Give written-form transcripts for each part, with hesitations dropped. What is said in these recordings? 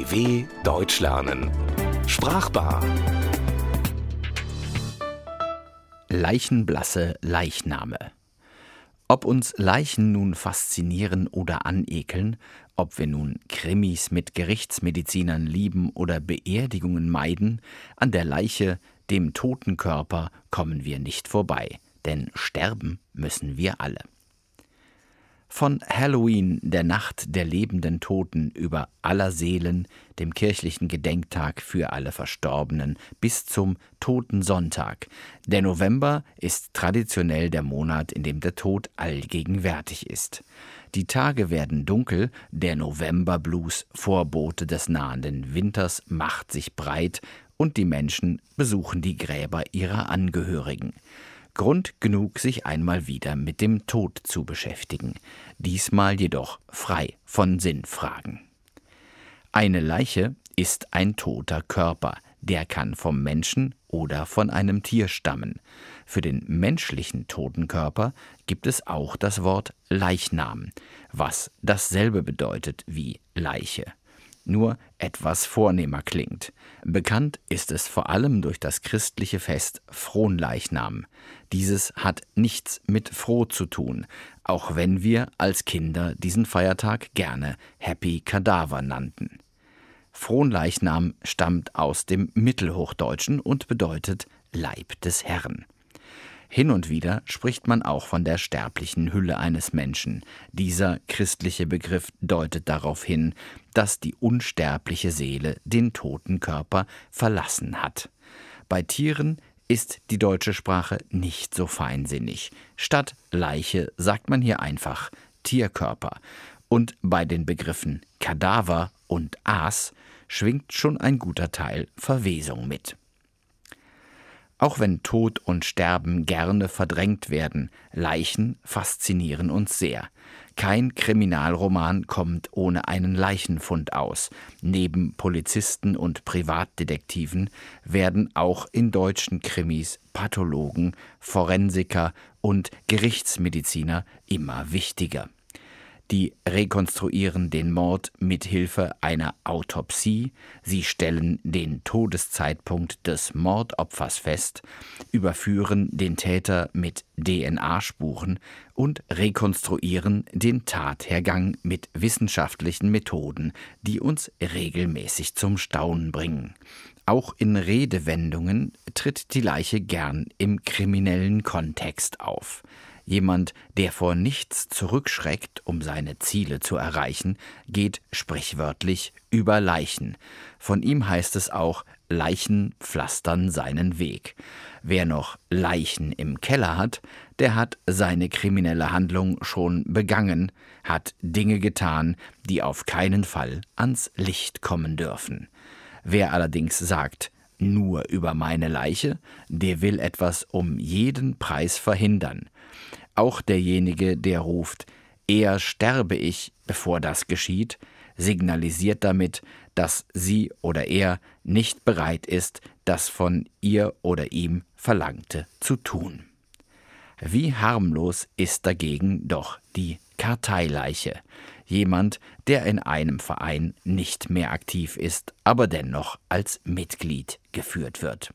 DW Deutsch lernen. Sprachbar. Leichenblasse Leichname. Ob uns Leichen nun faszinieren oder anekeln, ob wir nun Krimis mit Gerichtsmedizinern lieben oder Beerdigungen meiden, an der Leiche, dem toten Körper, kommen wir nicht vorbei, denn sterben müssen wir alle. Von Halloween, der Nacht der lebenden Toten, über Allerseelen, dem kirchlichen Gedenktag für alle Verstorbenen, bis zum Totensonntag. Der November ist traditionell der Monat, in dem der Tod allgegenwärtig ist. Die Tage werden dunkel, der Novemberblues, Vorbote des nahenden Winters, macht sich breit und die Menschen besuchen die Gräber ihrer Angehörigen. Grund genug, sich einmal wieder mit dem Tod zu beschäftigen, diesmal jedoch frei von Sinnfragen. Eine Leiche ist ein toter Körper, der kann vom Menschen oder von einem Tier stammen. Für den menschlichen toten Körper gibt es auch das Wort Leichnam, was dasselbe bedeutet wie Leiche, nur etwas vornehmer klingt. Bekannt ist es vor allem durch das christliche Fest Fronleichnam. Dieses hat nichts mit froh zu tun, auch wenn wir als Kinder diesen Feiertag gerne Happy Kadaver nannten. Fronleichnam stammt aus dem Mittelhochdeutschen und bedeutet Leib des Herrn. Hin und wieder spricht man auch von der sterblichen Hülle eines Menschen. Dieser christliche Begriff deutet darauf hin, dass die unsterbliche Seele den toten Körper verlassen hat. Bei Tieren ist die deutsche Sprache nicht so feinsinnig. Statt Leiche sagt man hier einfach Tierkörper. Und bei den Begriffen Kadaver und Aas schwingt schon ein guter Teil Verwesung mit. Auch wenn Tod und Sterben gerne verdrängt werden, Leichen faszinieren uns sehr. Kein Kriminalroman kommt ohne einen Leichenfund aus. Neben Polizisten und Privatdetektiven werden auch in deutschen Krimis Pathologen, Forensiker und Gerichtsmediziner immer wichtiger. Die rekonstruieren den Mord mit Hilfe einer Autopsie, sie stellen den Todeszeitpunkt des Mordopfers fest, überführen den Täter mit DNA-Spuren und rekonstruieren den Tathergang mit wissenschaftlichen Methoden, die uns regelmäßig zum Staunen bringen. Auch in Redewendungen tritt die Leiche gern im kriminellen Kontext auf. Jemand, der vor nichts zurückschreckt, um seine Ziele zu erreichen, geht sprichwörtlich über Leichen. Von ihm heißt es auch, Leichen pflastern seinen Weg. Wer noch Leichen im Keller hat, der hat seine kriminelle Handlung schon begangen, hat Dinge getan, die auf keinen Fall ans Licht kommen dürfen. Wer allerdings sagt, nur über meine Leiche, der will etwas um jeden Preis verhindern. Auch derjenige, der ruft, eher sterbe ich, bevor das geschieht, signalisiert damit, dass sie oder er nicht bereit ist, das von ihr oder ihm Verlangte zu tun. Wie harmlos ist dagegen doch die Karteileiche. Jemand, der in einem Verein nicht mehr aktiv ist, aber dennoch als Mitglied geführt wird.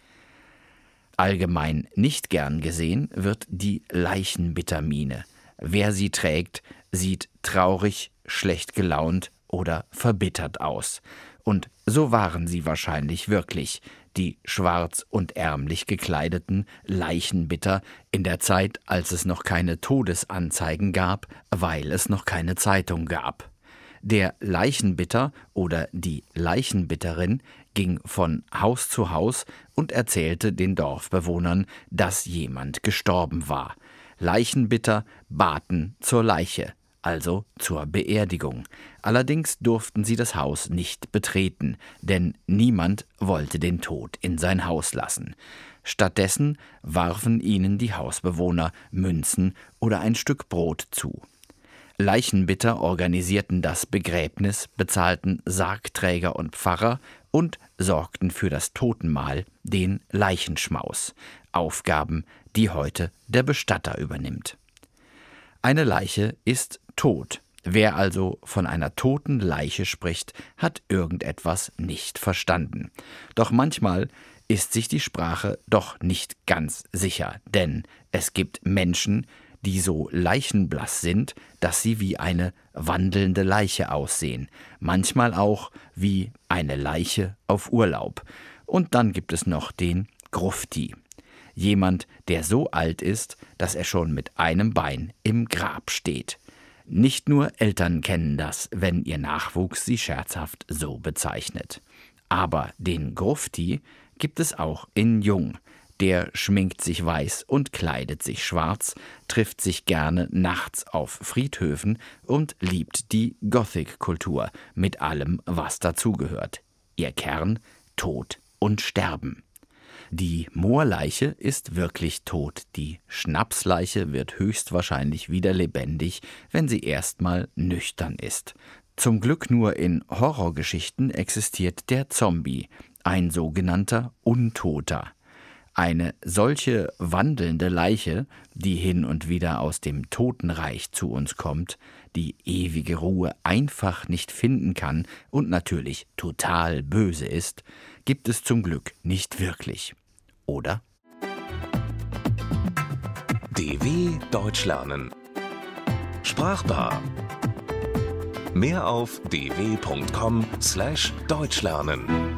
Allgemein nicht gern gesehen wird die Leichenbittermiene. Wer sie trägt, sieht traurig, schlecht gelaunt oder verbittert aus. Und so waren sie wahrscheinlich wirklich, die schwarz und ärmlich gekleideten Leichenbitter in der Zeit, als es noch keine Todesanzeigen gab, weil es noch keine Zeitung gab. Der Leichenbitter oder die Leichenbitterin ging von Haus zu Haus und erzählte den Dorfbewohnern, dass jemand gestorben war. Leichenbitter baten zur Leiche, also zur Beerdigung. Allerdings durften sie das Haus nicht betreten, denn niemand wollte den Tod in sein Haus lassen. Stattdessen warfen ihnen die Hausbewohner Münzen oder ein Stück Brot zu. Leichenbitter organisierten das Begräbnis, bezahlten Sargträger und Pfarrer und sorgten für das Totenmahl, den Leichenschmaus. Aufgaben, die heute der Bestatter übernimmt. Eine Leiche ist tot, Wer also von einer toten Leiche spricht, hat irgendetwas nicht verstanden. Doch manchmal ist sich die Sprache doch nicht ganz sicher, denn es gibt Menschen, die so leichenblass sind, dass sie wie eine wandelnde Leiche aussehen, manchmal auch wie eine Leiche auf Urlaub. Und dann gibt es noch den Grufti, jemand, der so alt ist, dass er schon mit einem Bein im Grab steht. Nicht nur Eltern kennen das, wenn ihr Nachwuchs sie scherzhaft so bezeichnet. Aber den Grufti gibt es auch in Jung. Der schminkt sich weiß und kleidet sich schwarz, trifft sich gerne nachts auf Friedhöfen und liebt die Gothic-Kultur mit allem, was dazugehört. Ihr Kern: Tod und Sterben. Die Moorleiche ist wirklich tot. Die Schnapsleiche wird höchstwahrscheinlich wieder lebendig, wenn sie erstmal nüchtern ist. Zum Glück nur in Horrorgeschichten existiert der Zombie, ein sogenannter Untoter. Eine solche wandelnde Leiche, die hin und wieder aus dem Totenreich zu uns kommt, die ewige Ruhe einfach nicht finden kann und natürlich total böse ist, gibt es zum Glück nicht wirklich. Oder? DW Deutsch lernen. Sprachbar. Mehr auf dw.com/deutschlernen.